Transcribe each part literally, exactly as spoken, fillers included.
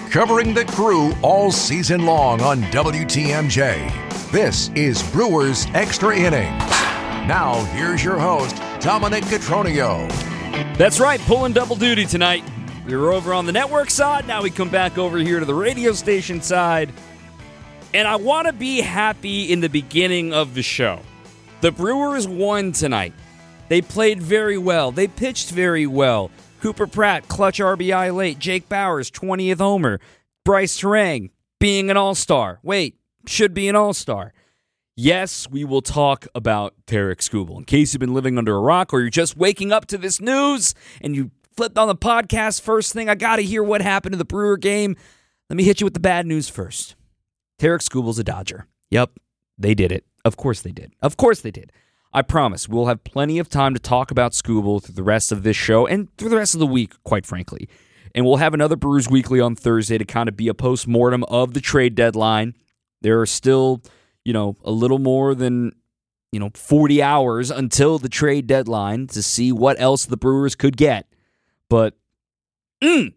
covering the Crew all season long on W T M J. This is Brewers Extra Innings. Now, here's your host, Dominic Cotroneo. That's right, pulling double duty tonight. We were over on the network side, now we come back over here to the radio station side. And I want to be happy in the beginning of the show. The Brewers won tonight. They played very well. They pitched very well. Cooper Pratt, clutch R B I late. Jake Bauers, twentieth homer. Bryce Terang, being an all-star. Wait, should be an all-star. Yes, we will talk about Tarik Skubal. In case you've been living under a rock or you're just waking up to this news and you flipped on the podcast first thing, I got to hear what happened to the Brewer game. Let me hit you with the bad news first. Tarik Skubal's a Dodger. Yep, they did it. Of course they did. Of course they did. I promise we'll have plenty of time to talk about Skubal through the rest of this show and through the rest of the week, quite frankly. And we'll have another Brewers Weekly on Thursday to kind of be a post-mortem of the trade deadline. There are still, you know, a little more than, you know, forty hours until the trade deadline to see what else the Brewers could get. But, mm,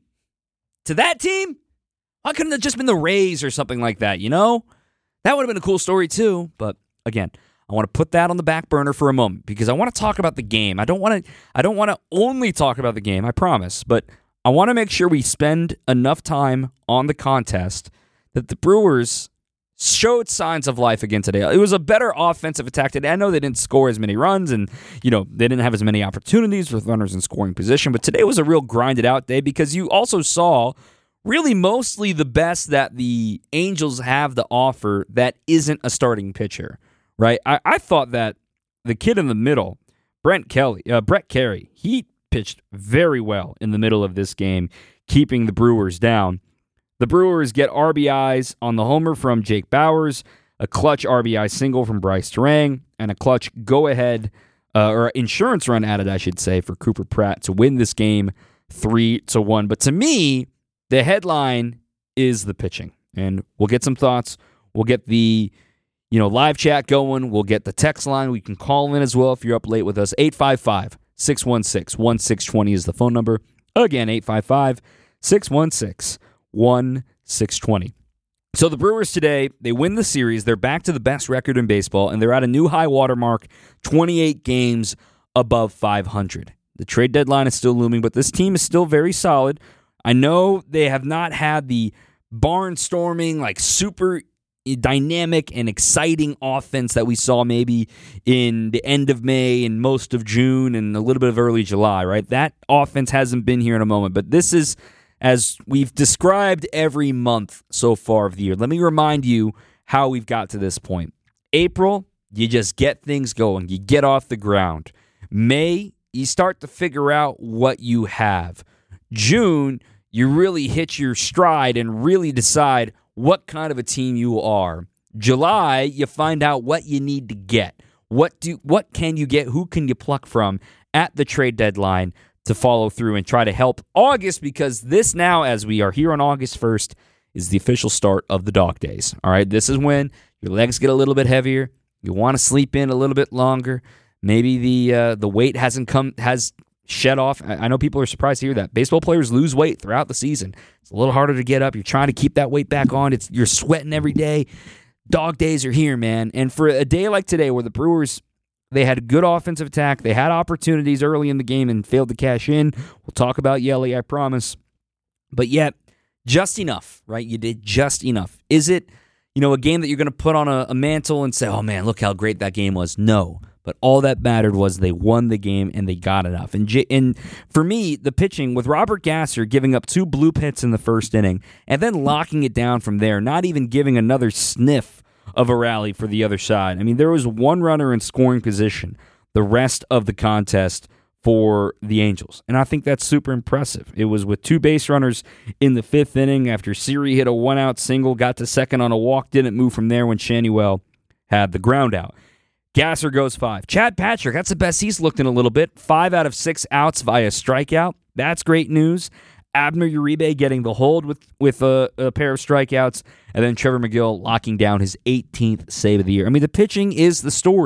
to that team, why couldn't it have just been the Rays or something like that, you know? That would have been a cool story too, but again, I want to put that on the back burner for a moment because I want to talk about the game. I don't want to I don't want to only talk about the game, I promise, but I want to make sure we spend enough time on the contest that the Brewers showed signs of life again today. It was a better offensive attack today. I know they didn't score as many runs and, you know, they didn't have as many opportunities with runners in scoring position, but today was a real grinded out day because you also saw really mostly the best that the Angels have to offer that isn't a starting pitcher. Right, I, I thought that the kid in the middle, Brent Kelly, uh, Brett Carey, he pitched very well in the middle of this game, keeping the Brewers down. The Brewers get R B Is on the homer from Jake Bauers, a clutch R B I single from Bryce Terang, and a clutch go-ahead, uh, or insurance run added, I should say, for Cooper Pratt to win this game three to one. But to me, the headline is the pitching, and we'll get some thoughts. We'll get the You know, live chat going. We'll get the text line. We can call in as well if you're up late with us. eight five five, six one six, one six two zero is the phone number. Again, eight five five, six one six, one six two zero. So the Brewers today, they win the series. They're back to the best record in baseball, and they're at a new high water mark, twenty-eight games above five hundred. The trade deadline is still looming, but this team is still very solid. I know they have not had the barnstorming, like super dynamic and exciting offense that we saw maybe in the end of May and most of June and a little bit of early July, right? That offense hasn't been here in a moment, but this is, as we've described every month so far of the year. Let me remind you how we've got to this point. April, you just get things going. You get off the ground. May, you start to figure out what you have. June, you really hit your stride and really decide what kind of a team you are. July, you find out what you need to get. What do what can you get? Who can you pluck from at the trade deadline to follow through and try to help August? Because this now, as we are here on August first, is the official start of the dog days. All right, this is when your legs get a little bit heavier. You want to sleep in a little bit longer. Maybe the uh, the weight hasn't come has shed off. I know people are surprised to hear that. Baseball players lose weight throughout the season. It's a little harder to get up. You're trying to keep that weight back on. It's You're sweating every day. Dog days are here, man. And for a day like today where the Brewers, they had a good offensive attack. They had opportunities early in the game and failed to cash in. We'll talk about Yelly, I promise. But yet, just enough, right? You did just enough. Is it, you know, a game that you're going to put on a, a mantle and say, oh, man, look how great that game was? No. But all that mattered was they won the game and they got enough. And, J- and for me, the pitching, with Robert Gasser giving up two bloop hits in the first inning and then locking it down from there, not even giving another sniff of a rally for the other side. I mean, there was one runner in scoring position the rest of the contest for the Angels. And I think that's super impressive. It was with two base runners in the fifth inning after Siri hit a one-out single, got to second on a walk, didn't move from there when Shanuel had the ground out. Gasser goes five. Chad Patrick, that's the best he's looked in a little bit. Five out of six outs via strikeout. That's great news. Abner Uribe getting the hold with, with a, a pair of strikeouts. And then Trevor McGill locking down his eighteenth save of the year. I mean, the pitching is the story.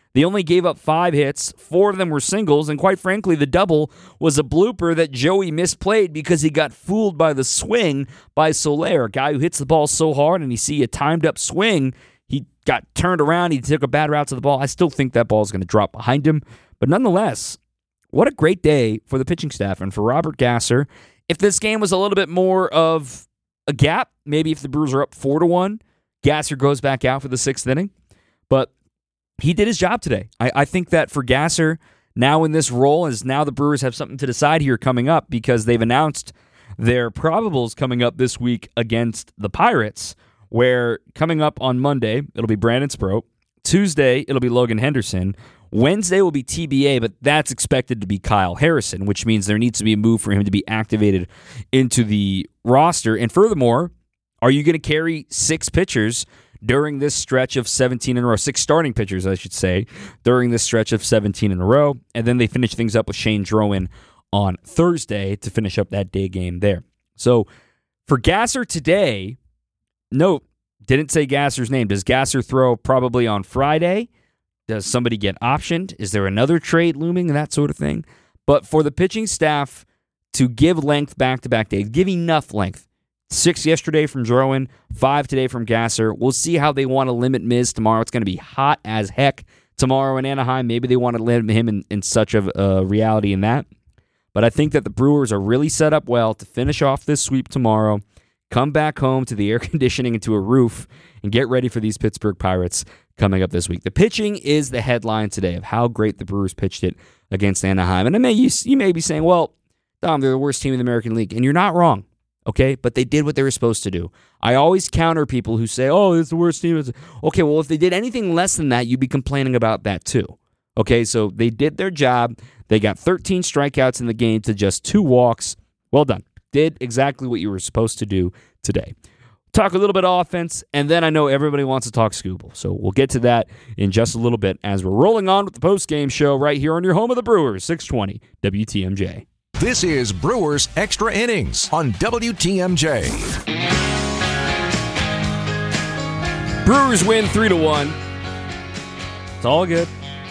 They only gave up five hits. Four of them were singles, and quite frankly, the double was a blooper that Joey misplayed because he got fooled by the swing by Soler, a guy who hits the ball so hard, and you see a timed-up swing. He got turned around. He took a bad route to the ball. I still think that ball is going to drop behind him. But nonetheless, what a great day for the pitching staff and for Robert Gasser. If this game was a little bit more of a gap, maybe if the Brewers are up four to one, Gasser goes back out for the sixth inning. But he did his job today. I, I think that for Gasser, now in this role, as now the Brewers have something to decide here coming up because they've announced their probables coming up this week against the Pirates, where coming up on Monday, it'll be Brandon Sproat. Tuesday, it'll be Logan Henderson. Wednesday will be T B A, but that's expected to be Kyle Harrison, which means there needs to be a move for him to be activated into the roster. And furthermore, are you going to carry six pitchers during this stretch of seventeen in a row, six starting pitchers, I should say, during this stretch of seventeen in a row. And then they finish things up with Shane Drowan on Thursday to finish up that day game there. So for Gasser today, note, didn't say Gasser's name. Does Gasser throw probably on Friday? Does somebody get optioned? Is there another trade looming? That sort of thing. But for the pitching staff to give length back-to-back days, give enough length. Six yesterday from Drowan, five today from Gasser. We'll see how they want to limit Miz tomorrow. It's going to be hot as heck tomorrow in Anaheim. Maybe they want to limit him in, in such a uh, reality in that. But I think that the Brewers are really set up well to finish off this sweep tomorrow, come back home to the air conditioning and to a roof, and get ready for these Pittsburgh Pirates coming up this week. The pitching is the headline today of how great the Brewers pitched it against Anaheim. And I may, you, you may be saying, well, Dom, they're the worst team in the American League. And you're not wrong. Okay, but they did what they were supposed to do. I always counter people who say, oh, it's the worst team. Okay, well, if they did anything less than that, you'd be complaining about that too. Okay, so they did their job. They got thirteen strikeouts in the game to just two walks. Well done. Did exactly what you were supposed to do today. Talk a little bit of offense, and then I know everybody wants to talk Scooble. So we'll get to that in just a little bit as we're rolling on with the post-game show right here on your home of the Brewers, six twenty W T M J. This is Brewers Extra Innings on W T M J. Brewers win three to one. It's all good.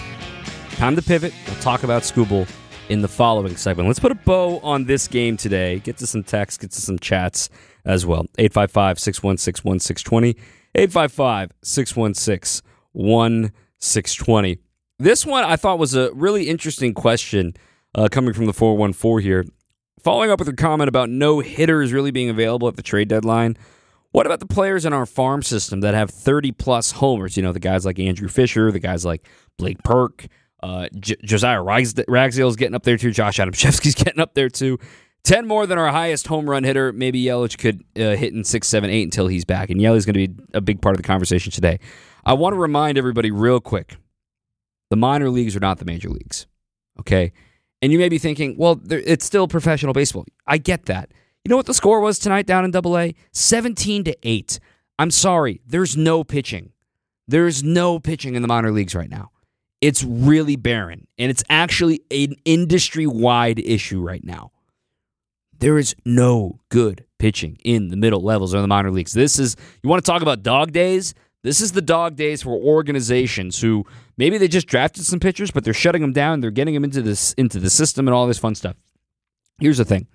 Time to pivot. We'll talk about Scooble in the following segment. Let's put a bow on this game today. Get to some texts, get to some chats as well. eight five five, six one six, one six two zero. eight five five, six one six, one six two zero. This one I thought was a really interesting question. Uh, coming from the four one four here. Following up with your comment about no hitters really being available at the trade deadline, what about the players in our farm system that have thirty-plus homers? You know, the guys like Andrew Fisher, the guys like Blake Perk, uh, J- Josiah Ragsdale's getting up there too, Josh Adamczewski's getting up there too. ten more than our highest home run hitter. Maybe Yelich could uh, hit in six, seven, eight until he's back, and Yelich going to be a big part of the conversation today. I want to remind everybody real quick, the minor leagues are not the major leagues, okay? And you may be thinking, well, it's still professional baseball. I get that. You know what the score was tonight down in Double A? seventeen to eight. I'm sorry. There's no pitching. There's no pitching in the minor leagues right now. It's really barren. And it's actually an industry-wide issue right now. There is no good pitching in the middle levels or the minor leagues. This is, you want to talk about dog days? This is the dog days for organizations who maybe they just drafted some pitchers, but they're shutting them down. They're getting them into this into the system and all this fun stuff. Here's the thing.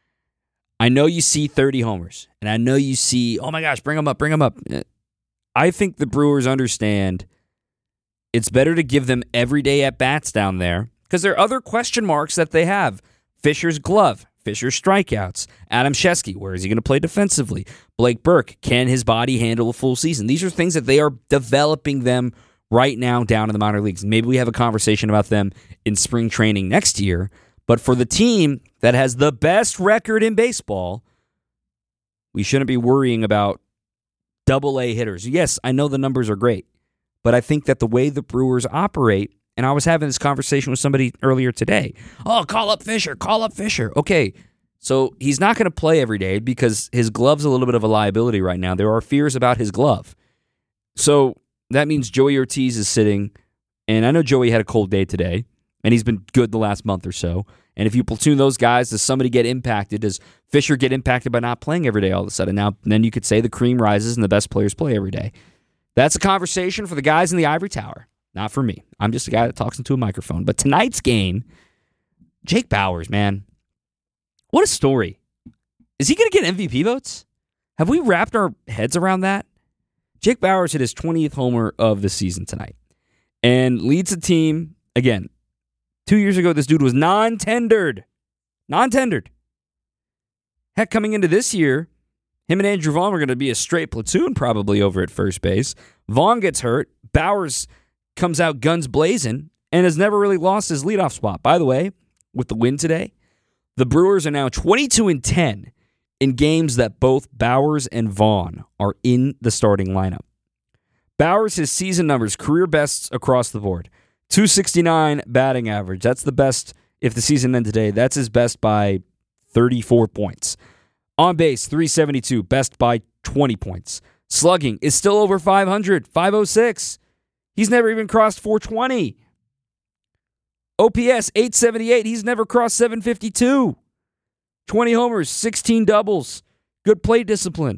I know you see thirty homers, and I know you see, oh my gosh, bring them up, bring them up. I think the Brewers understand it's better to give them everyday at-bats down there because there are other question marks that they have. Fisher's glove. Fisher's strikeouts. Adamczewski, where is he going to play defensively? Blake Burke, can his body handle a full season? These are things that they are developing them right now down in the minor leagues. Maybe we have a conversation about them in spring training next year. But for the team that has the best record in baseball, we shouldn't be worrying about double A hitters. Yes, I know the numbers are great, but I think that the way the Brewers operate, and I was having this conversation with somebody earlier today. Oh, call up Fisher, call up Fisher. Okay, so he's not going to play every day because his glove's a little bit of a liability right now. There are fears about his glove. So that means Joey Ortiz is sitting, and I know Joey had a cold day today, and he's been good the last month or so. And if you platoon those guys, does somebody get impacted? Does Fisher get impacted by not playing every day all of a sudden? Now, then you could say the cream rises and the best players play every day. That's a conversation for the guys in the ivory tower. Not for me. I'm just a guy that talks into a microphone. But tonight's game, Jake Bauers, man. What a story. Is he going to get M V P votes? Have we wrapped our heads around that? Jake Bauers hit his twentieth homer of the season tonight and leads the team. Again, two years ago, this dude was non-tendered. Non-tendered. Heck, coming into this year, him and Andrew Vaughn were going to be a straight platoon probably over at first base. Vaughn gets hurt. Bauers comes out guns blazing and has never really lost his leadoff spot. By the way, with the win today, the Brewers are now twenty-two and ten in games that both Bauers and Vaughn are in the starting lineup. Bauers, his season numbers, career bests across the board. two sixty-nine batting average. That's the best if the season ended today. That's his best by thirty-four points. On base, three seventy-two, best by twenty points. Slugging is still over five hundred, five oh six. He's never even crossed four twenty. O P S, eight seventy-eight. He's never crossed seven fifty-two. twenty homers, sixteen doubles. Good plate discipline.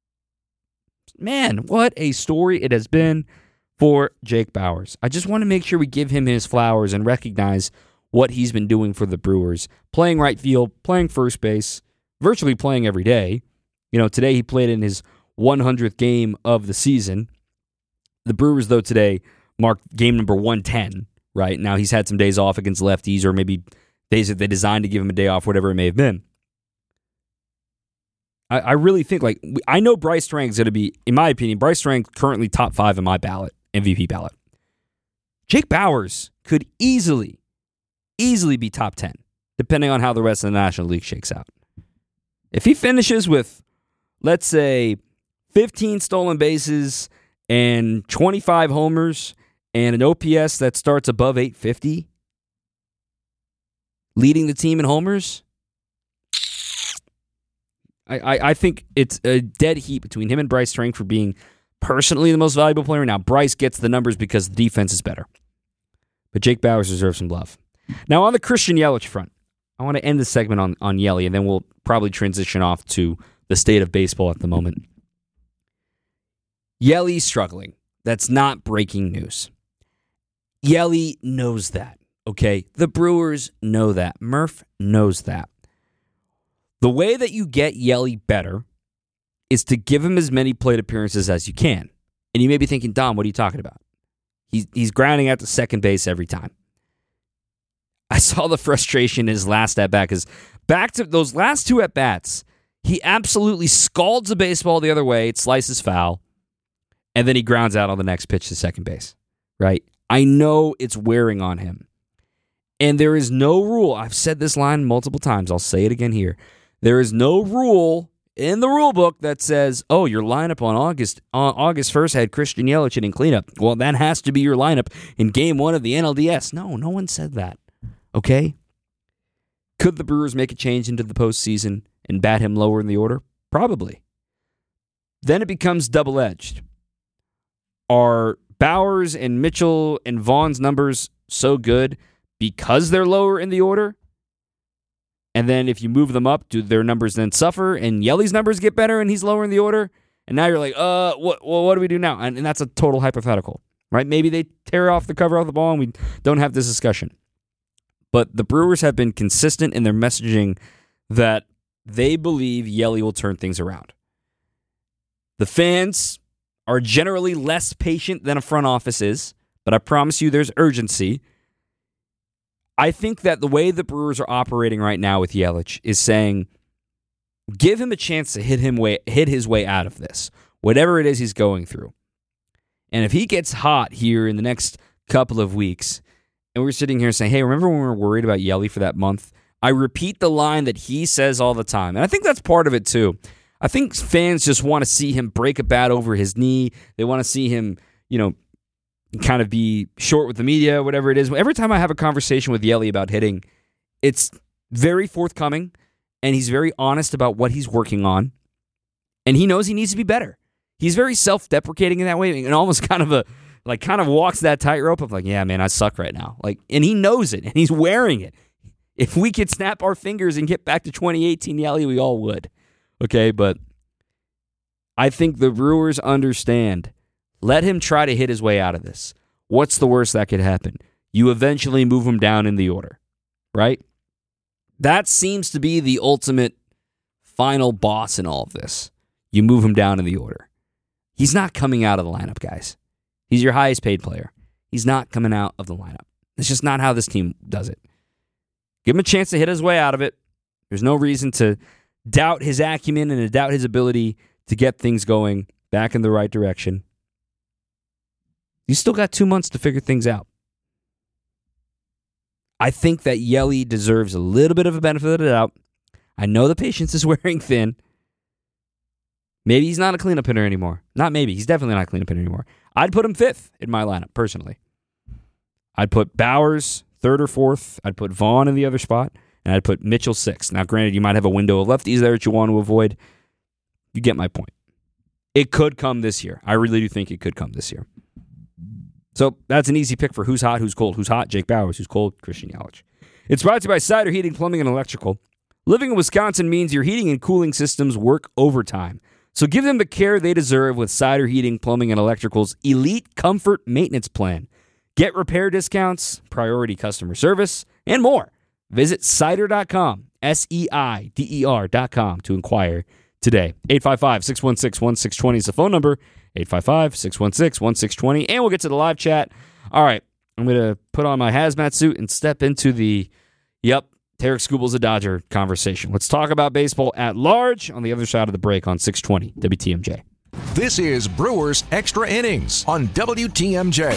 Man, what a story it has been for Jake Bauers. I just want to make sure we give him his flowers and recognize what he's been doing for the Brewers. Playing right field, playing first base, virtually playing every day. You know, today he played in his one hundredth game of the season. The Brewers, though, today marked game number one ten, right? Now, he's had some days off against lefties or maybe days that they designed to give him a day off, whatever it may have been. I, I really think, like, I know Bryce Strang's going to be, in my opinion, Bryce Strang currently top five in my ballot, M V P ballot. Jake Bauers could easily, easily be top ten, depending on how the rest of the National League shakes out. If he finishes with, let's say, fifteen stolen bases and twenty-five homers and an O P S that starts above eight fifty, leading the team in homers, I, I, I think it's a dead heat between him and Bryce Strang for being personally the most valuable player. Now, Bryce gets the numbers because the defense is better. But Jake Bauers deserves some love. Now, on the Christian Yelich front, I want to end this segment on, on Yelly, and then we'll probably transition off to the state of baseball at the moment. Yelly's struggling. That's not breaking news. Yelly knows that, okay? The Brewers know that. Murph knows that. The way that you get Yelly better is to give him as many plate appearances as you can. And you may be thinking, Dom, what are you talking about? He's, he's grounding out to second base every time. I saw the frustration in his last at-bat because back to those last two at-bats, he absolutely scalds the baseball the other way. It slices foul. And then he grounds out on the next pitch to second base, right? I know it's wearing on him. And there is no rule. I've said this line multiple times. I'll say it again here. There is no rule in the rule book that says, oh, your lineup on August on August first had Christian Yelich hitting cleanup. Well, that has to be your lineup in game one of the N L D S. No, no one said that. Okay? Could the Brewers make a change into the postseason and bat him lower in the order? Probably. Then it becomes double-edged. Are Bauers and Mitchell and Vaughn's numbers so good because they're lower in the order? And then if you move them up, do their numbers then suffer and Yelly's numbers get better and he's lower in the order? And now you're like, uh, what, well, what do we do now? And, and that's a total hypothetical, right? Maybe they tear off the cover of the ball and we don't have this discussion. But the Brewers have been consistent in their messaging that they believe Yelly will turn things around. The fans are generally less patient than a front office is, but I promise you there's urgency. I think that the way the Brewers are operating right now with Yelich is saying, give him a chance to hit him way, hit his way out of this, whatever it is he's going through. And if he gets hot here in the next couple of weeks, and we're sitting here saying, hey, remember when we were worried about Yelly for that month? I repeat the line that he says all the time, and I think that's part of it too. I think fans just want to see him break a bat over his knee. They want to see him, you know, kind of be short with the media, whatever it is. Every time I have a conversation with Yelly about hitting, it's very forthcoming, and he's very honest about what he's working on, and he knows he needs to be better. He's very self-deprecating in that way, and almost kind of a like kind of walks that tightrope of like, yeah, man, I suck right now. Like, and he knows it, and he's wearing it. If we could snap our fingers and get back to twenty eighteen Yelly, we all would. Okay, but I think the Brewers understand. Let him try to hit his way out of this. What's the worst that could happen? You eventually move him down in the order, right? That seems to be the ultimate final boss in all of this. You move him down in the order. He's not coming out of the lineup, guys. He's your highest paid player. He's not coming out of the lineup. It's just not how this team does it. Give him a chance to hit his way out of it. There's no reason to doubt his acumen and to doubt his ability to get things going back in the right direction. You still got two months to figure things out. I think that Yelly deserves a little bit of a benefit of the doubt. I know the patience is wearing thin. Maybe he's not a cleanup hitter anymore. Not maybe. He's definitely not a cleanup hitter anymore. I'd put him fifth in my lineup, personally. I'd put Bowers third or fourth. I'd put Vaughn in the other spot. And I'd put Mitchell sixth. Now, granted, you might have a window of lefties there that you want to avoid. You get my point. It could come this year. I really do think it could come this year. So that's an easy pick for who's hot, who's cold. Who's hot? Jake Bowers. Who's cold? Christian Yelich. It's brought to you by Cider Heating, Plumbing, and Electrical. Living in Wisconsin means your heating and cooling systems work overtime. So give them the care they deserve with Cider Heating, Plumbing, and Electrical's Elite Comfort Maintenance Plan. Get repair discounts, priority customer service, and more. Visit cider dot com, S E I D E R dot com to inquire today. eight five five, six one six, one six two zero is the phone number. eight five five, six one six, one six two zero. And we'll get to the live chat. All right, I'm going to put on my hazmat suit and step into the, yep, Tarek Skubal's a Dodger conversation. Let's talk about baseball at large on the other side of the break on six twenty W T M J. This is Brewers Extra Innings on W T M J.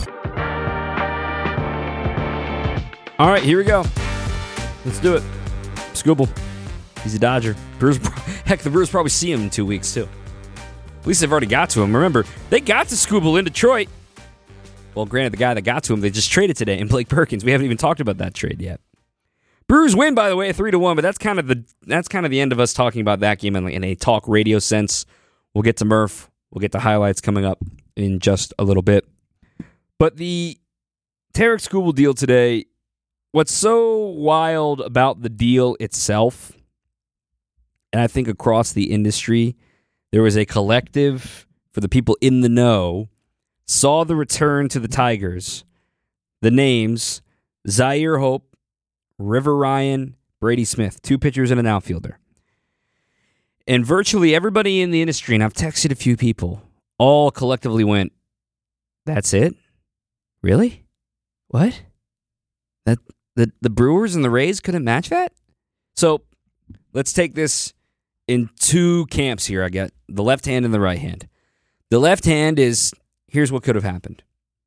All right, here we go. Let's do it. Skubal. He's a Dodger. Brewers, heck, the Brewers probably see him in two weeks, too. At least they've already got to him. Remember, they got to Skubal in Detroit. Well, granted, the guy that got to him, they just traded today in Blake Perkins. We haven't even talked about that trade yet. Brewers win, by the way, three to one, but that's kind of the that's kind of the end of us talking about that game in, in a talk radio sense. We'll get to Murph. We'll get to highlights coming up in just a little bit. But the Tarek Skubal deal today, what's so wild about the deal itself, and I think across the industry, there was a collective, for the people in the know, saw the return to the Tigers, the names, Zaire Hope, River Ryan, Brady Smith, two pitchers and an outfielder. And virtually everybody in the industry, and I've texted a few people, all collectively went, that's it? Really? What? That the, the Brewers and the Rays couldn't match that? So let's take this in two camps here. I got the left hand and the right hand. The left hand is, here's what could have happened.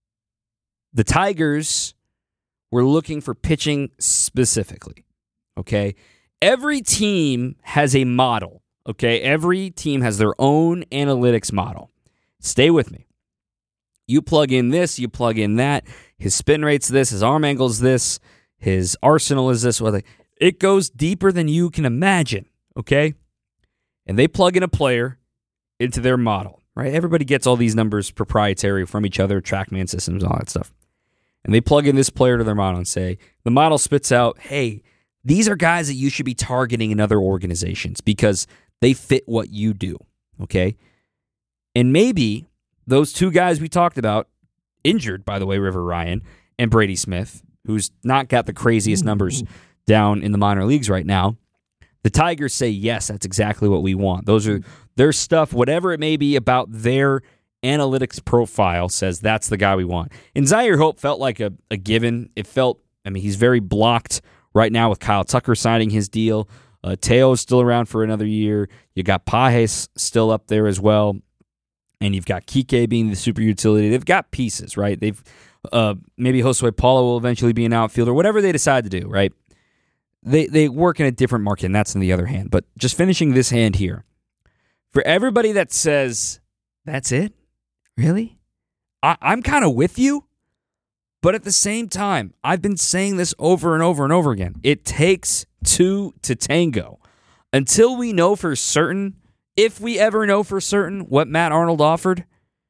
The Tigers were looking for pitching specifically, okay? Every team has a model, okay? Every team has their own analytics model. Stay with me. You plug in this, you plug in that. His spin rate's this, his arm angle's this, his arsenal is this. It goes deeper than you can imagine, okay? And they plug in a player into their model, right? Everybody gets all these numbers proprietary from each other, TrackMan systems, all that stuff. And they plug in this player to their model and say, the model spits out, hey, these are guys that you should be targeting in other organizations because they fit what you do, okay? And maybe those two guys we talked about, injured, by the way, River Ryan and Brady Smith, who's not got the craziest numbers down in the minor leagues right now, the Tigers say, yes, that's exactly what we want. Those are their stuff, whatever it may be about their analytics profile says that's the guy we want. And Zaire Hope felt like a, a given. It felt, I mean, he's very blocked right now with Kyle Tucker signing his deal. Uh, Teo's still around for another year. You got Pages still up there as well. And you've got Kike being the super utility. They've got pieces, right? They've uh, maybe Josue Paulo will eventually be an outfielder, whatever they decide to do, right? They they work in a different market, and that's in the other hand. But just finishing this hand here, for everybody that says, that's it? Really? I, I'm kind of with you, but at the same time, I've been saying this over and over and over again. It takes two to tango. Until we know for certain, if we ever know for certain what Matt Arnold offered,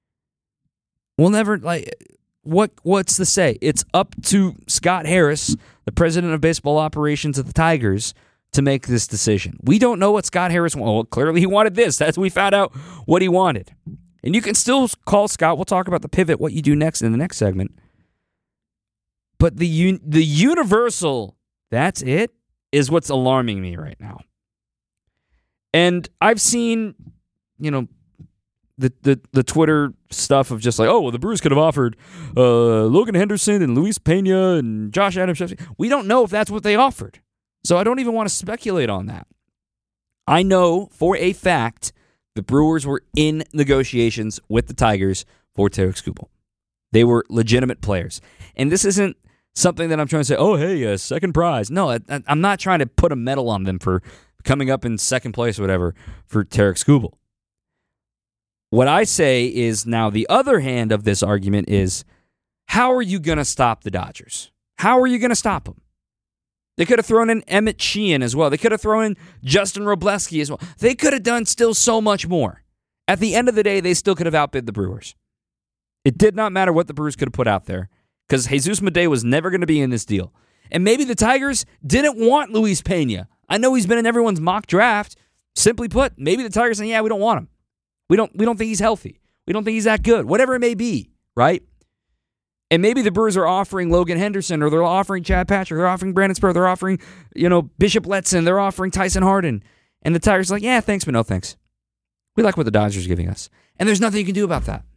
we'll never, like, what what's the say? It's up to Scott Harris, the president of baseball operations of the Tigers, to make this decision. We don't know what Scott Harris wanted. Well, clearly he wanted this. That's we found out what he wanted. And you can still call Scott. We'll talk about the pivot, what you do next in the next segment. But the un- the universal, that's it, is what's alarming me right now. And I've seen, you know, the, the, the Twitter stuff of just like, oh, well, the Brewers could have offered uh, Logan Henderson and Luis Pena and Josh Adams. We don't know if that's what they offered. So I don't even want to speculate on that. I know for a fact the Brewers were in negotiations with the Tigers for Tarik Skubal. They were legitimate players. And this isn't something that I'm trying to say, oh, hey, a second prize. No, I, I'm not trying to put a medal on them for coming up in second place or whatever for Tarik Skubal. What I say is now the other hand of this argument is, how are you going to stop the Dodgers? How are you going to stop them? They could have thrown in Emmett Sheehan as well. They could have thrown in Justin Robleski as well. They could have done still so much more. At the end of the day, they still could have outbid the Brewers. It did not matter what the Brewers could have put out there because Jesus Madej was never going to be in this deal. And maybe the Tigers didn't want Luis Pena. I know he's been in everyone's mock draft. Simply put, maybe the Tigers saying, yeah, we don't want him. We don't we don't think he's healthy. We don't think he's that good. Whatever it may be, right? And maybe the Brewers are offering Logan Henderson, or they're offering Chad Patrick, they're offering Brandon Spur, they're offering, you know, Bishop Letson, they're offering Tyson Harden. And the Tigers are like, yeah, thanks, but no thanks. We like what the Dodgers are giving us. And there's nothing you can do about that.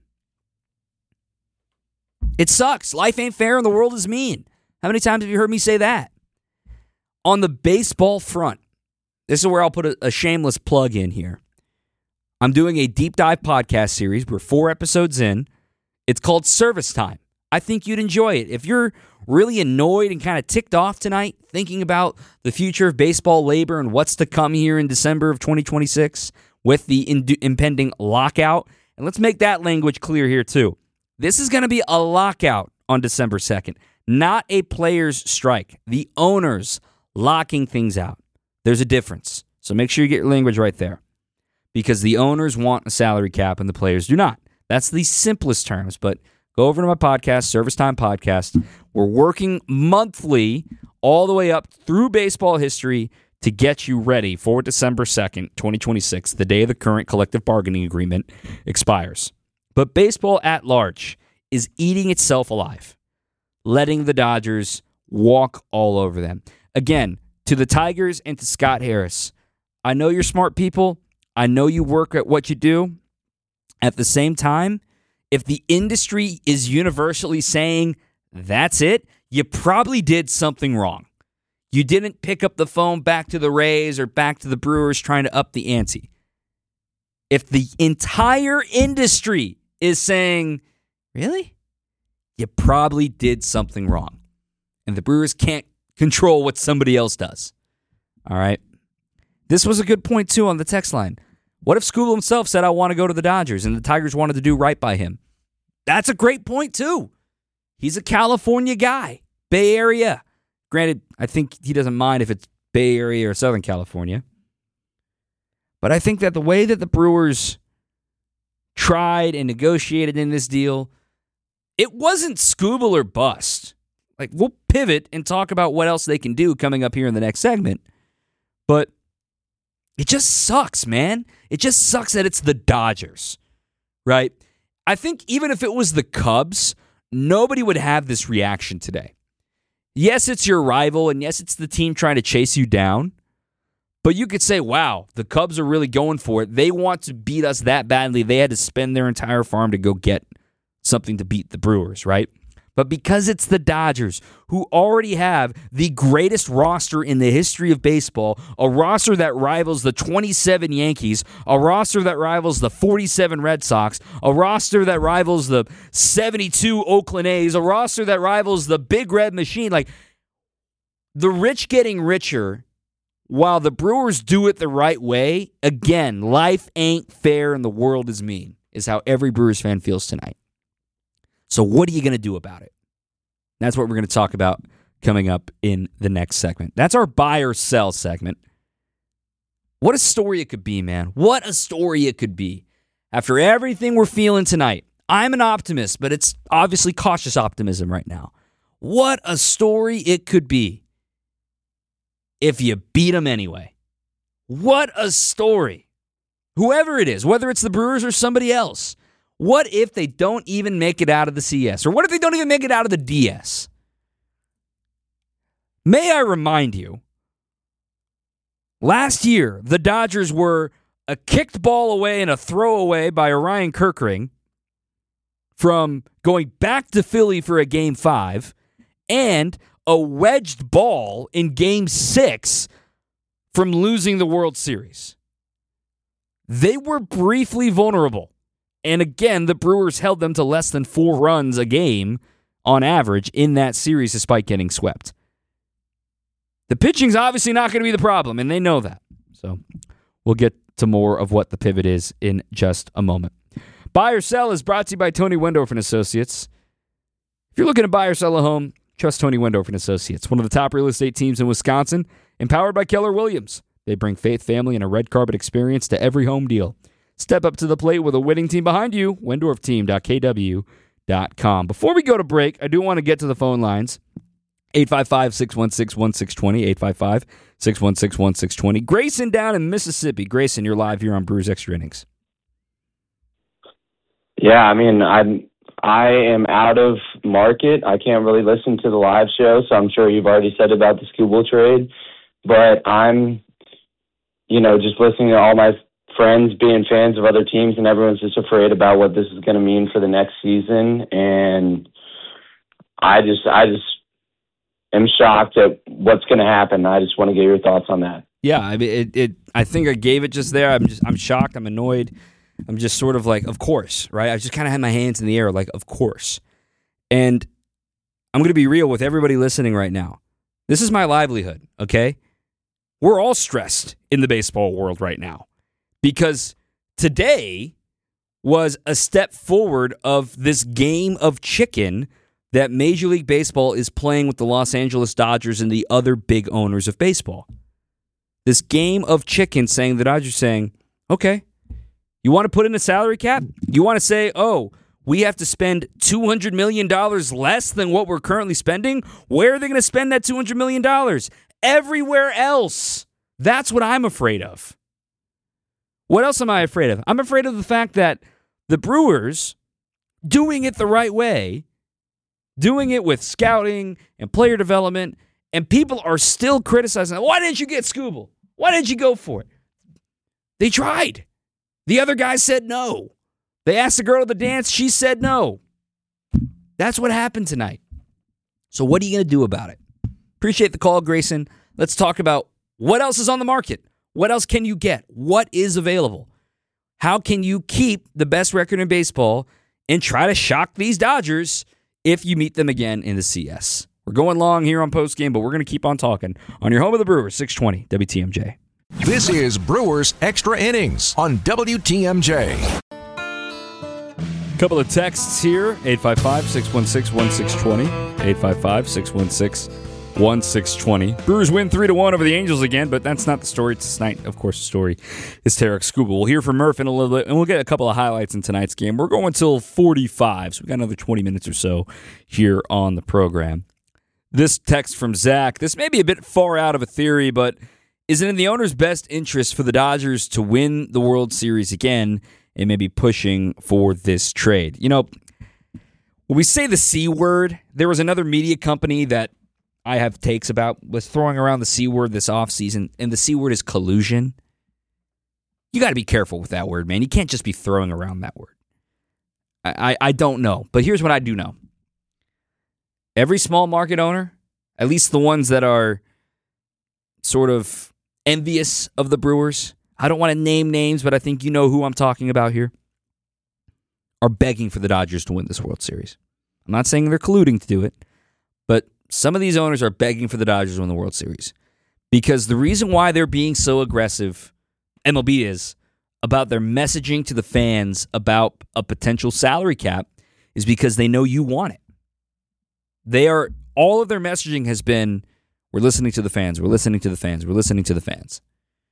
It sucks. Life ain't fair and the world is mean. How many times have you heard me say that? On the baseball front, this is where I'll put a, a shameless plug in here. I'm doing a deep dive podcast series. We're four episodes in. It's called Service Time. I think you'd enjoy it. If you're really annoyed and kind of ticked off tonight, thinking about the future of baseball labor and what's to come here in December of twenty twenty-six with the in- impending lockout, and let's make that language clear here too. This is going to be a lockout on December second, not a player's strike. The owners locking things out. There's a difference. So make sure you get your language right there. Because the owners want a salary cap and the players do not. That's the simplest terms, but go over to my podcast, Service Time Podcast. We're working monthly all the way up through baseball history to get you ready for December second, twenty twenty-six, the day the current collective bargaining agreement expires. But baseball at large is eating itself alive, letting the Dodgers walk all over them. Again, to the Tigers and to Scott Harris, I know you're smart people. I know you work at what you do. At the same time, if the industry is universally saying, that's it, you probably did something wrong. You didn't pick up the phone back to the Rays or back to the Brewers trying to up the ante. If the entire industry is saying, really? You probably did something wrong. And the Brewers can't control what somebody else does. All right? This was a good point, too, on the text line. What if Skubal himself said, I want to go to the Dodgers, and the Tigers wanted to do right by him? That's a great point, too. He's a California guy, Bay Area. Granted, I think he doesn't mind if it's Bay Area or Southern California. But I think that the way that the Brewers tried and negotiated in this deal, it wasn't Skubal or bust. Like, we'll pivot and talk about what else they can do coming up here in the next segment. But it just sucks, man. It just sucks that it's the Dodgers, right? I think even if it was the Cubs, nobody would have this reaction today. Yes, it's your rival, and yes, it's the team trying to chase you down. But you could say, wow, the Cubs are really going for it. They want to beat us that badly. They had to spend their entire farm to go get something to beat the Brewers, right? But because it's the Dodgers, who already have the greatest roster in the history of baseball, a roster that rivals the twenty-seven Yankees, a roster that rivals the forty-seven Red Sox, a roster that rivals the seventy-two Oakland A's, a roster that rivals the Big Red Machine, like the rich getting richer while the Brewers do it the right way. Again, life ain't fair and the world is mean, is how every Brewers fan feels tonight. So what are you going to do about it? That's what we're going to talk about coming up in the next segment. That's our buy or sell segment. What a story it could be, man. What a story it could be. After everything we're feeling tonight, I'm an optimist, but it's obviously cautious optimism right now. What a story it could be if you beat them anyway. What a story. Whoever it is, whether it's the Brewers or somebody else, What if they don't even make it out of the C S? Or what if they don't even make it out of the D S? May I remind you, last year, the Dodgers were a kicked ball away and a throwaway by Orion Kerkering from going back to Philly for a game five, and a wedged ball in game six from losing the World Series. They were briefly vulnerable. And again, the Brewers held them to less than four runs a game on average in that series despite getting swept. The pitching's obviously not going to be the problem, and they know that. So we'll get to more of what the pivot is in just a moment. Buy or Sell is brought to you by Tony Wendorf and Associates. If you're looking to buy or sell a home, trust Tony Wendorf and Associates, one of the top real estate teams in Wisconsin, empowered by Keller Williams. They bring faith, family, and a red carpet experience to every home deal. Step up to the plate with a winning team behind you, wendorf team dot k w dot com. Before we go to break, I do want to get to the phone lines. eight five five, six one six, one six two zero, eight five five, six one six, one six two zero. Grayson down in Mississippi. Grayson, you're live here on Brewers Extra Innings. Yeah, I mean, I'm I am out of market. I can't really listen to the live show, so I'm sure you've already said about the Skubal trade. But I'm, you know, just listening to all my friends being fans of other teams, and everyone's just afraid about what this is going to mean for the next season. And I just, I just am shocked at what's going to happen. I just want to get your thoughts on that. Yeah, I mean, it, it. I think I gave it just there. I'm just, I'm shocked. I'm annoyed. I'm just sort of like, of course, right? I just kind of had my hands in the air, like, of course. And I'm going to be real with everybody listening right now. This is my livelihood, okay? We're all stressed in the baseball world right now because today was a step forward of this game of chicken that Major League Baseball is playing with the Los Angeles Dodgers and the other big owners of baseball. This game of chicken saying the Dodgers saying, okay, you want to put in a salary cap? You want to say, oh, we have to spend two hundred million dollars less than what we're currently spending? Where are they going to spend that two hundred million dollars? Everywhere else. That's what I'm afraid of. What else am I afraid of? I'm afraid of the fact that the Brewers, doing it the right way, doing it with scouting and player development, and people are still criticizing, why didn't you get Skubal? Why didn't you go for it? They tried. The other guy said no. They asked the girl to the dance. She said no. That's what happened tonight. So what are you going to do about it? Appreciate the call, Grayson. Let's talk about what else is on the market. What else can you get? What is available? How can you keep the best record in baseball and try to shock these Dodgers if you meet them again in the C S? We're going long here on postgame, but we're going to keep on talking on your home of the Brewers, six twenty W T M J. This is Brewers Extra Innings on W T M J. Couple of texts here, eight five five, six one six, one six two zero, eight five five, six one six, one six two zero. Brewers win three to one over the Angels again, but that's not the story tonight. Of course, the story is Tarek Skubal. We'll hear from Murph in a little bit, and we'll get a couple of highlights in tonight's game. We're going till forty-five, so we've got another twenty minutes or so here on the program. This text from Zach, this may be a bit far out of a theory, but is it in the owner's best interest for the Dodgers to win the World Series again and maybe pushing for this trade? You know, when we say the C word, there was another media company that I have takes about was throwing around the C word this offseason, and the C word is collusion. You got to be careful with that word, man. You can't just be throwing around that word. I, I, I don't know, but here's what I do know. Every small market owner, at least the ones that are sort of envious of the Brewers, I don't want to name names, but I think you know who I'm talking about here, are begging for the Dodgers to win this World Series. I'm not saying they're colluding to do it, but some of these owners are begging for the Dodgers to win the World Series. Because the reason why they're being so aggressive, M L B is, about their messaging to the fans about a potential salary cap is because they know you want it. They are, all of their messaging has been, we're listening to the fans, we're listening to the fans, we're listening to the fans.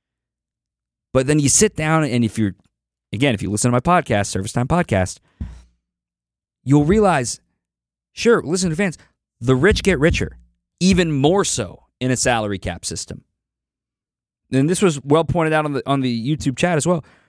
But then you sit down, and if you're, again, if you listen to my podcast, Service Time Podcast, you'll realize, sure, listen to fans, the rich get richer, even more so in a salary cap system. And this was well pointed out on the on the YouTube chat as well.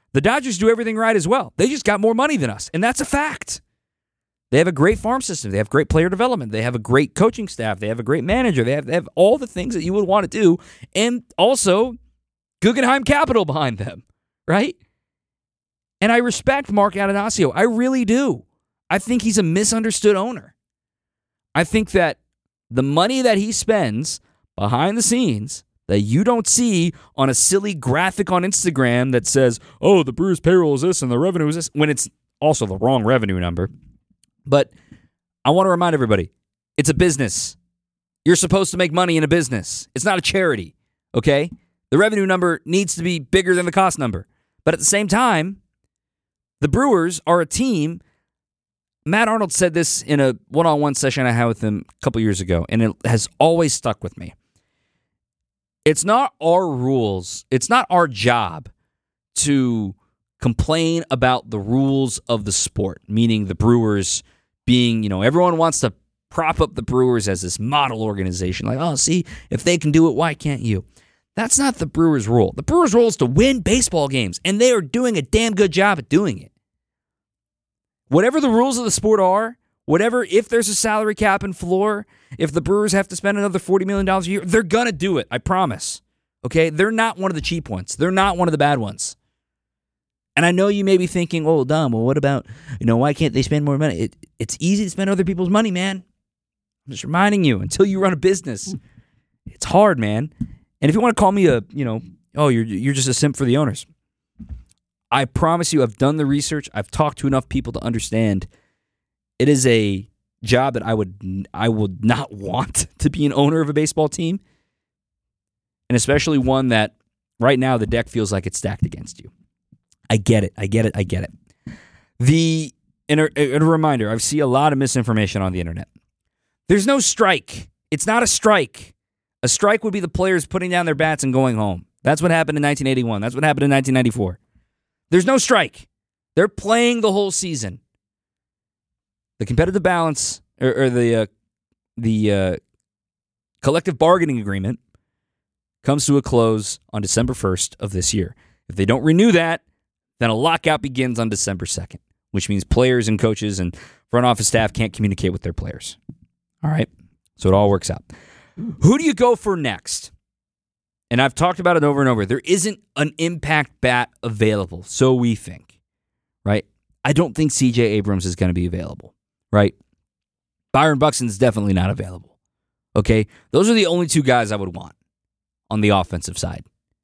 The Dodgers do everything right as well. They just got more money than us, and that's a fact. They have a great farm system. They have great player development. They have a great coaching staff. They have a great manager. They have, they have all the things that you would want to do, and also Guggenheim Capital behind them, right? And I respect Mark Adonasio. I really do. I think he's a misunderstood owner. I think that the money that he spends behind the scenes that you don't see on a silly graphic on Instagram that says, oh, the Brewers payroll is this and the revenue is this, when it's also the wrong revenue number. But I want to remind everybody, it's a business. You're supposed to make money in a business. It's not a charity, okay? The revenue number needs to be bigger than the cost number. But at the same time, the Brewers are a team. Matt Arnold said this in a one-on-one session I had with him a couple years ago, and it has always stuck with me. It's not our rules. It's not our job to complain about the rules of the sport, meaning the Brewers being, you know, everyone wants to prop up the Brewers as this model organization. Like, oh, see, if they can do it, why can't you? That's not the Brewers' role. The Brewers' role is to win baseball games, and they are doing a damn good job at doing it. Whatever the rules of the sport are, whatever, if there's a salary cap and floor, if the Brewers have to spend another forty million dollars a year, they're going to do it, I promise. Okay? They're not one of the cheap ones. They're not one of the bad ones. And I know you may be thinking, oh, Dom, well, what about, you know, why can't they spend more money? It, it's easy to spend other people's money, man. I'm just reminding you, until you run a business, it's hard, man. And if you want to call me a, you know, oh, you're you're just a simp for the owners, I promise you I've done the research. I've talked to enough people to understand it is a job that I would I would not want to be an owner of a baseball team, and especially one that right now the deck feels like it's stacked against you. I get it. I get it. I get it. The and a, and a reminder, I see a lot of misinformation on the internet. There's no strike. It's not a strike. A strike would be the players putting down their bats and going home. That's what happened in nineteen eighty-one. That's what happened in nineteen ninety-four. There's no strike. They're playing the whole season. The competitive balance, or, or the uh, the uh, collective bargaining agreement, comes to a close on December first of this year. If they don't renew that, then a lockout begins on December second, which means players and coaches and front office staff can't communicate with their players. All right? So it all works out. Who do you go for next? And I've talked about it over and over. There isn't an impact bat available, so we think, right? I don't think C J Abrams is going to be available, right? Byron Buxton's definitely not available, okay? Those are the only two guys I would want on the offensive side.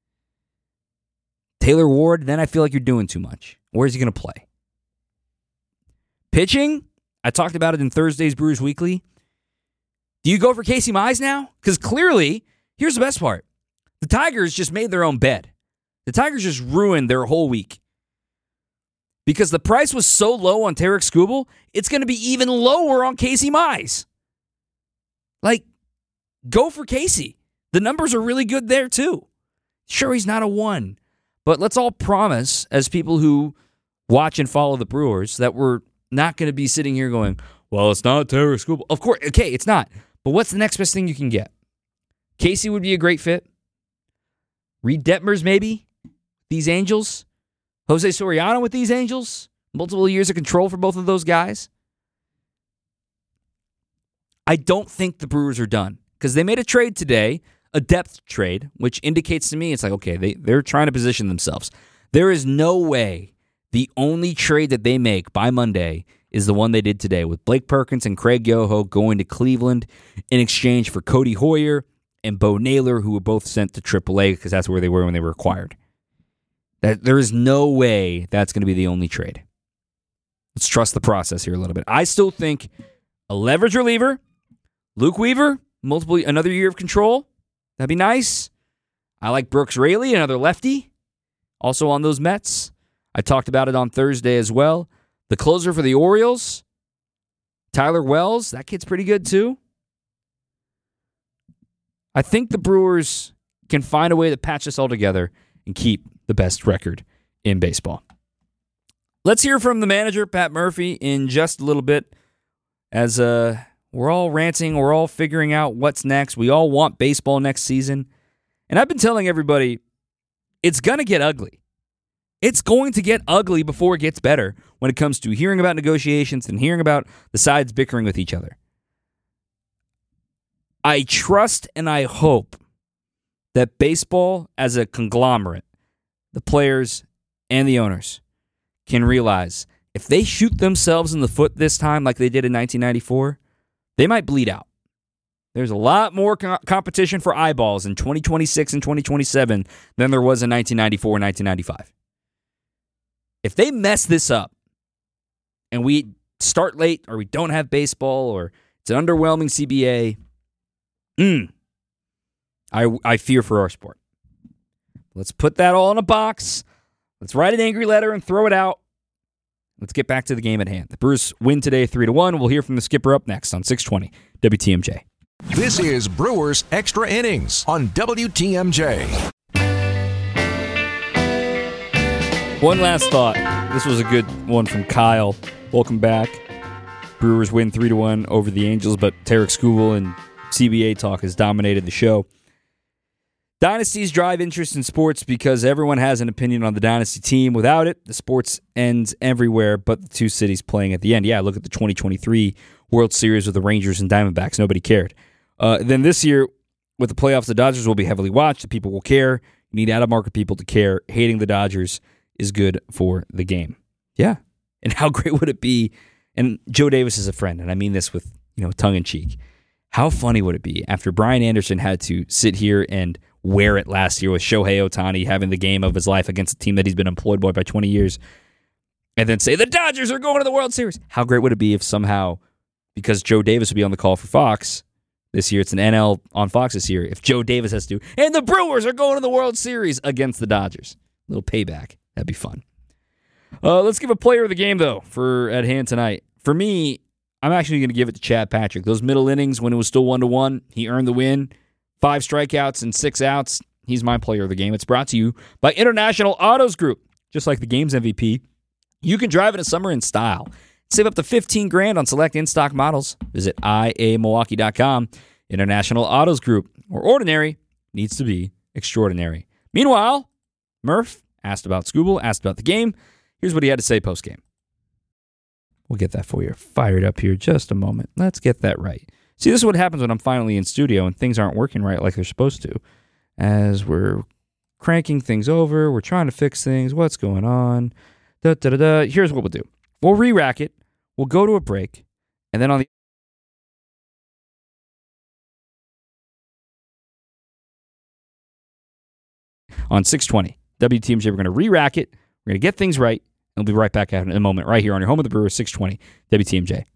Taylor Ward, then I feel like you're doing too much. Where's he going to play? Pitching, I talked about it in Thursday's Brewers Weekly. Do you go for Casey Mize now? Because clearly, here's the best part. The Tigers just made their own bed. The Tigers just ruined their whole week. Because the price was so low on Tarek Skubal, it's going to be even lower on Casey Mize. Like, go for Casey. The numbers are really good there, too. Sure, he's not a one. But let's all promise, as people who watch and follow the Brewers, that we're not going to be sitting here going, well, it's not Tarek Skubal. Of course, okay, it's not. But what's the next best thing you can get? Casey would be a great fit. Reed Detmers, maybe? These Angels? Jose Soriano with these Angels? Multiple years of control for both of those guys? I don't think the Brewers are done. Because they made a trade today, a depth trade, which indicates to me it's like, okay, they, they're trying to position themselves. There is no way the only trade that they make by Monday is the one they did today with Blake Perkins and Craig Yoho going to Cleveland in exchange for Cody Hoyer and Bo Naylor, who were both sent to triple A because that's where they were when they were acquired. That there is no way that's going to be the only trade. Let's trust the process here a little bit. I still think a leverage reliever, Luke Weaver, multiple another year of control. That'd be nice. I like Brooks Raley, another lefty, also on those Mets. I talked about it on Thursday as well. The closer for the Orioles, Tyler Wells, that kid's pretty good too. I think the Brewers can find a way to patch this all together and keep the best record in baseball. Let's hear from the manager, Pat Murphy, in just a little bit. As uh, we're all ranting, we're all figuring out what's next. We all want baseball next season. And I've been telling everybody, it's going to get ugly. It's going to get ugly before it gets better when it comes to hearing about negotiations and hearing about the sides bickering with each other. I trust and I hope that baseball as a conglomerate, the players and the owners, can realize if they shoot themselves in the foot this time like they did in nineteen ninety-four, they might bleed out. There's a lot more co- competition for eyeballs in twenty twenty-six and twenty twenty-seven than there was in nineteen ninety-four and nineteen ninety-five. If they mess this up and we start late or we don't have baseball or it's an underwhelming C B A, mm, I, I fear for our sport. Let's put that all in a box. Let's write an angry letter and throw it out. Let's get back to the game at hand. The Brewers win today three to one. We'll hear from the skipper up next on six twenty W T M J. This is Brewers Extra Innings on W T M J. One last thought. This was a good one from Kyle. Welcome back. Brewers win three to one over the Angels, but Tarek Skubal and C B A talk has dominated the show. Dynasties drive interest in sports because everyone has an opinion on the dynasty team. Without it, the sports ends everywhere but the two cities playing at the end. Yeah, look at the twenty twenty-three World Series with the Rangers and Diamondbacks. Nobody cared. Uh, then this year, with the playoffs, the Dodgers will be heavily watched. The people will care. You need out-of-market people to care. Hating the Dodgers is good for the game. Yeah. And how great would it be? And Joe Davis is a friend, and I mean this with, you know, tongue-in-cheek. How funny would it be after Brian Anderson had to sit here and wear it last year with Shohei Ohtani having the game of his life against a team that he's been employed by by twenty years, and then say, the Dodgers are going to the World Series. How great would it be if somehow, because Joe Davis would be on the call for Fox this year, it's an N L on Fox this year, if Joe Davis has to, and the Brewers are going to the World Series against the Dodgers. A little payback. That'd be fun. Uh, let's give a player of the game, though, for at hand tonight. For me, I'm actually going to give it to Chad Patrick. Those middle innings when it was still one to one, he earned the win. Five strikeouts and six outs. He's my player of the game. It's brought to you by International Autos Group. Just like the game's M V P, you can drive in a summer in style. Save up to fifteen grand on select in-stock models. Visit I A Milwaukee dot com. International Autos Group, where ordinary needs to be extraordinary. Meanwhile, Murph asked about Skubal, asked about the game. Here's what he had to say post-game. We'll get that for you. Fired up here just a moment. Let's get that right. See, this is what happens when I'm finally in studio and things aren't working right like they're supposed to. As we're cranking things over, we're trying to fix things. What's going on? Da, da, da, da. Here's what we'll do. We'll re-rack it. We'll go to a break. And then on the on six twenty W T M J, we're going to re-rack it. We're going to get things right. And we'll be right back at it in a moment right here on your home of the Brewers, six twenty W T M J.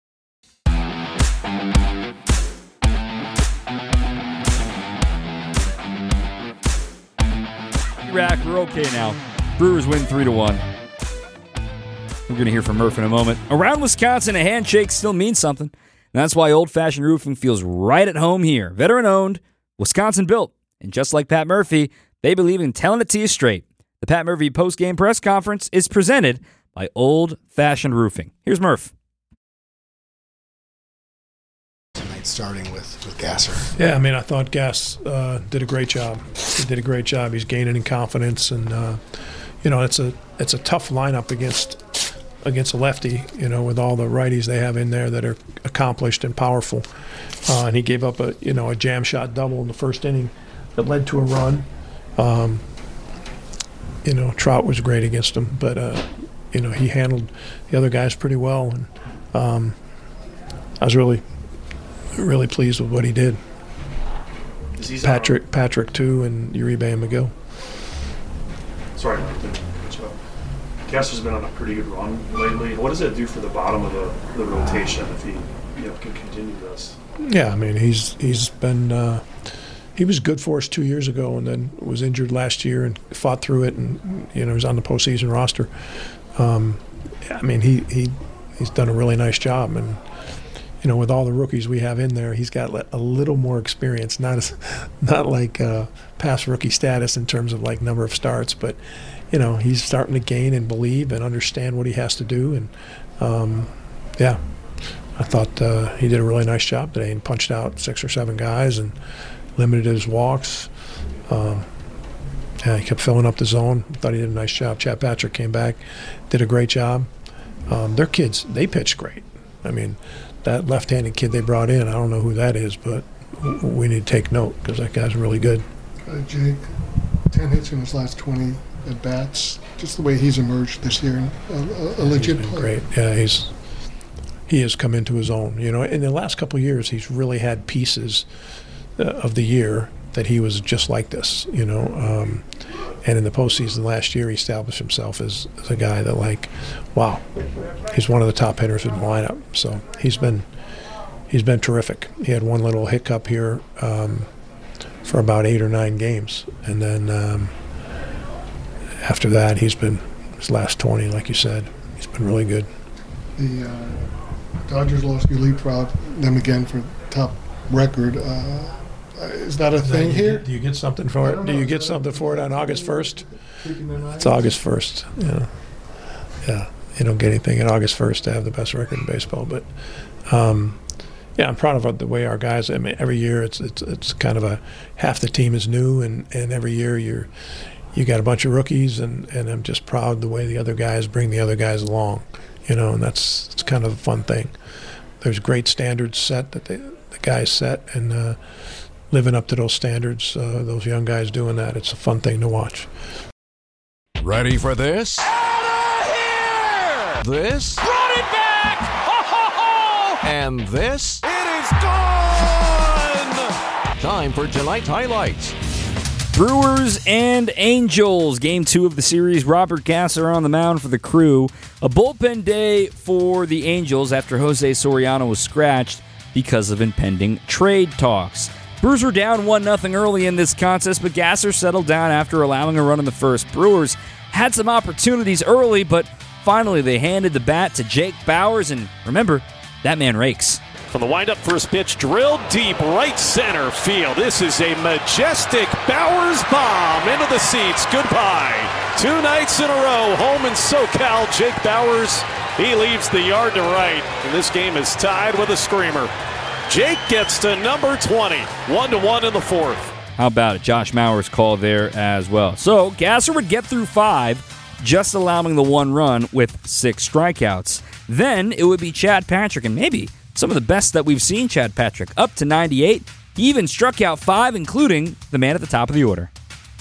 Rack, we're okay now. Brewers win three to one. We're going to hear from Murph in a moment. Around Wisconsin, a handshake still means something. And that's why Old Fashioned Roofing feels right at home here. Veteran owned, Wisconsin built. And just like Pat Murphy, they believe in telling it to you straight. The Pat Murphy post-game press conference is presented by Old Fashioned Roofing. Here's Murph. Tonight, starting with, with Gasser. Yeah, I mean, I thought Gass uh, did a great job. He did a great job. He's gaining in confidence, and uh, you know, it's a it's a tough lineup against against a lefty. You know, with all the righties they have in there that are accomplished and powerful. Uh, and he gave up a you know a jam shot double in the first inning that led to a run. Um, you know, Trout was great against him, but uh, you know he handled the other guys pretty well, and um, I was really. Really pleased with what he did. Patrick, Patrick too, and Uribe and McGill. Sorry, Gasser's been on a pretty good run lately. What does it do for the bottom of the, the rotation if he, you know, can continue this? Yeah, I mean he's he's been uh, he was good for us two years ago, and then was injured last year and fought through it, and you know was on the postseason roster. Um, I mean he he he's done a really nice job, and. You know, with all the rookies we have in there, he's got a little more experience. Not as, not like uh, past rookie status in terms of like number of starts, but you know, he's starting to gain and believe and understand what he has to do. And um, yeah, I thought uh, he did a really nice job today and punched out six or seven guys and limited his walks. Um, Yeah, he kept filling up the zone. Thought he did a nice job. Chad Patrick came back, did a great job. Um, their kids, they pitched great. I mean, that left-handed kid they brought in, I don't know who that is, but we need to take note because that guy's really good. Uh, Jake, ten hits in his last twenty at-bats. Just the way he's emerged this year, a, a, a legit he's been player. Great. Yeah, he's he has come into his own. You know, in the last couple of years, he's really had pieces uh, of the year that he was just like this. You know, um, and in the postseason last year, he established himself as, as a guy that, like, wow, he's one of the top hitters in the lineup. So he's been he's been terrific. He had one little hiccup here um, for about eight or nine games, and then. Um, After that, he's been, his last twenty, like you said, he's been really good. The uh, Dodgers lost you leapfrog them again for top record. Uh, is that a thing do here? Get, do you get something for it? Do you get something for it on August first? It's August first. Yeah, yeah. You don't get anything at August first to have the best record in baseball, but um, yeah, I'm proud of the way our guys. I mean, every year it's it's it's kind of a half the team is new, and, and every year you're. You got a bunch of rookies, and, and I'm just proud the way the other guys bring the other guys along, you know, and that's it's kind of a fun thing. There's great standards set that they, the guys set, and uh, living up to those standards, uh, those young guys doing that, it's a fun thing to watch. Ready for this? Out of here! This? Brought it back! Ho, ho, ho! And this? It is gone! Time for tonight's highlights. Brewers and Angels, game two of the series. Robert Gasser on the mound for the Crew. A bullpen day for the Angels after Jose Soriano was scratched because of impending trade talks. Brewers were down one nothing early in this contest, but Gasser settled down after allowing a run in the first. Brewers had some opportunities early, but finally they handed the bat to Jake Bauers, and remember, that man rakes. From the windup, first pitch drilled deep right center field. This is a majestic Bauers bomb into the seats. Goodbye. Two nights in a row, home in SoCal. Jake Bauers, he leaves the yard to right, and this game is tied with a screamer. Jake gets to number twenty, one to one in the fourth. How about it? Josh Mauer's call there as well. So Gasser would get through five, just allowing the one run with six strikeouts. Then it would be Chad Patrick, and maybe some of the best that we've seen Chad Patrick, up to ninety-eight. He even struck out five, including the man at the top of the order.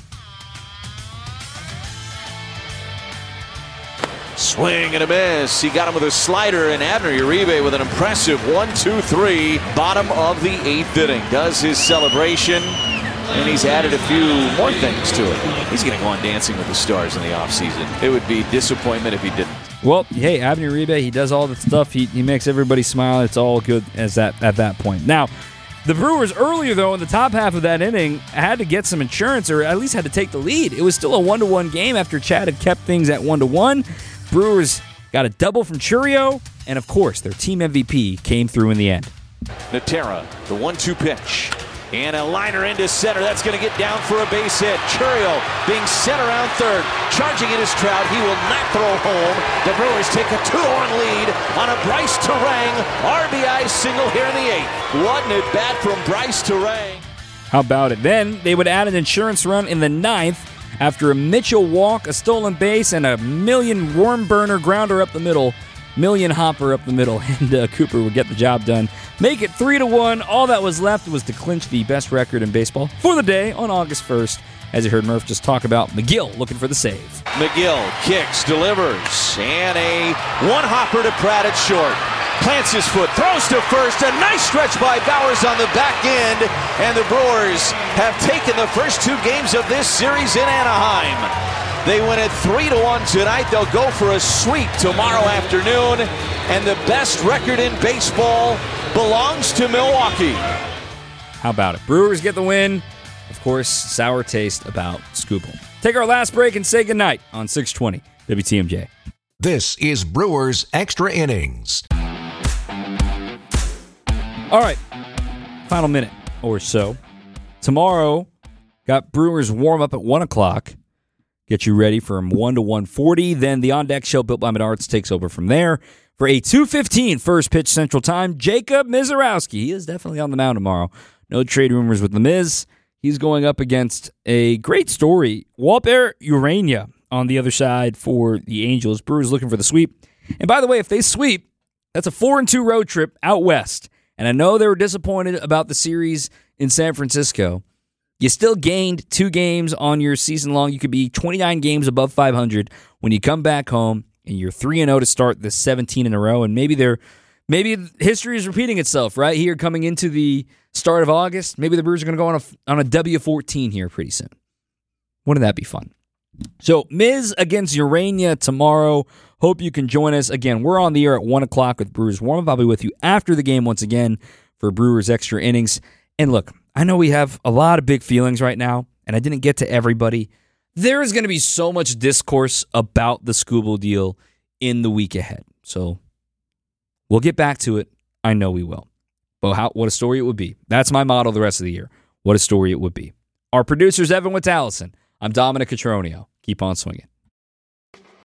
Swing and a miss. He got him with a slider, and Abner Uribe with an impressive one two three. Bottom of the eighth inning. Does his celebration, and he's added a few more things to it. He's going to go on Dancing with the Stars in the offseason. It would be disappointment if he didn't. Well, hey, Abner Uribe, he does all the stuff. He he makes everybody smile. It's all good as that at that point. Now, the Brewers earlier, though, in the top half of that inning, had to get some insurance, or at least had to take the lead. It was still a one to one game after Chad had kept things at one to one. Brewers got a double from Churio, and, of course, their team M V P came through in the end. Natera, the one two pitch. And a liner into center. That's going to get down for a base hit. Churio being sent around third. Charging in his Trout. He will not throw home. The Brewers take a two to one lead on a Bryce Terang R B I single here in the eighth. What an at-bat from Bryce Terang. How about it? Then they would add an insurance run in the ninth after a Mitchell walk, a stolen base, and a million worm burner grounder up the middle. Million hopper up the middle, and uh, Cooper would get the job done. Make it three to one. All that was left was to clinch the best record in baseball for the day on August first. As you heard Murph just talk about, McGill looking for the save. McGill kicks, delivers, and a one hopper to Pratt at short. Plants his foot, throws to first. A nice stretch by Bauers on the back end, and the Brewers have taken the first two games of this series in Anaheim. They win it three to one tonight. They'll go for a sweep tomorrow afternoon, and the best record in baseball belongs to Milwaukee. How about it? Brewers get the win. Of course, sour taste about Scoop 'em. Take our last break and say goodnight on six twenty W T M J. This is Brewers Extra Innings. All right, final minute or so. Tomorrow, got Brewers warm up at one o'clock. Get you ready from one to one forty. Then the On Deck Show built by Menards takes over from there. For a two fifteen first pitch Central Time, Jacob Mizorowski. He is definitely on the mound tomorrow. No trade rumors with The Miz. He's going up against a great story, Walper Urania, on the other side for the Angels. Brewers looking for the sweep. And by the way, if they sweep, that's a four and two road trip out west. And I know they were disappointed about the series in San Francisco. You still gained two games on your season long. You could be twenty-nine games above five hundred when you come back home and you're three and oh to start the seventeen in a row. And maybe they're maybe history is repeating itself right here coming into the start of August. Maybe the Brewers are going to go on a on a W fourteen here pretty soon. Wouldn't that be fun? So Miz against Urania tomorrow. Hope you can join us. Again, we're on the air at one o'clock with Brewers Warm-Up. I'll be with you after the game once again for Brewers Extra Innings. And look, I know we have a lot of big feelings right now, and I didn't get to everybody. There is going to be so much discourse about the Skubal deal in the week ahead. So we'll get back to it. I know we will. But how, what a story it would be. That's my motto the rest of the year. What a story it would be. Our producer's Evan Witt Allison. I'm Dominic Cotroneo. Keep on swinging.